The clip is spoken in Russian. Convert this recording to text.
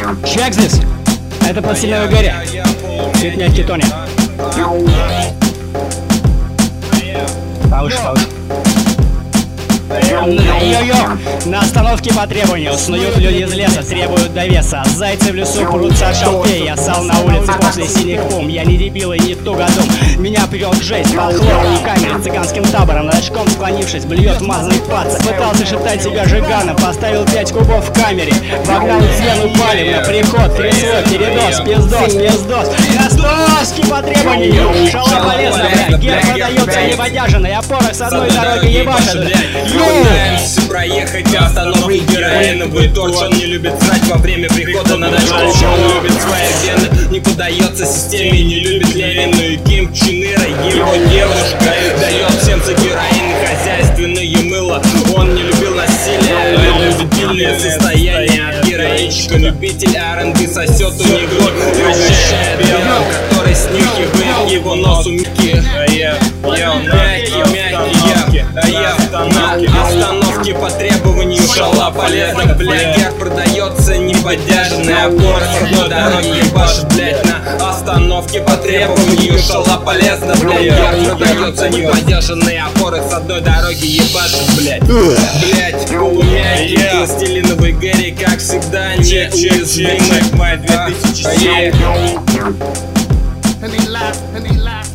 Check this. Это под сильной горе. Цвет мягкий тонет. Повыше, повыше. Йо-йо! На остановке по требованию снуют люди из леса, требуют довеса. Зайцы в лесу прутся шалпей. Я сал на улице после синих бум. Я не дебил и не тугодум. Меня прет жесть, фолклор и камень. Цыганским табором, над очком склонившись, блюет мазанный пац. Пытался шептать себя жиганом, поставил 5 кубов в камере. Вогнал стену палевно, приход, трясло, передоз, пиздос, пиздос. На остановке по требованию. Шала полезна, бля, гер продается неводяженный. Опора с одной дороги ебашит. Пытаемся проехать остановки героиновый торч. Он не любит срать во время прихода на дачу. Он любит свои вены, не поддается системе, не любит Левину и Ким Чен Ира. Его девушка дает всем за героин хозяйственное мыло. Он не любил насилие, любительное состояние. От героинчика любитель R&B сосет у него, ощущает белок, который снюхивает его нос у Мики. На остановке по требованию шала полезна, бля, гер продается неподдержанная опора с одной дороги ебашит, блять. На остановке по требованию шала полезна, бля, гер продается неподдержанная опора с одной дороги ебашит, блять. Блять, полумягкий пластилиновый Гэри, как всегда, неуязвимый. Май 2007.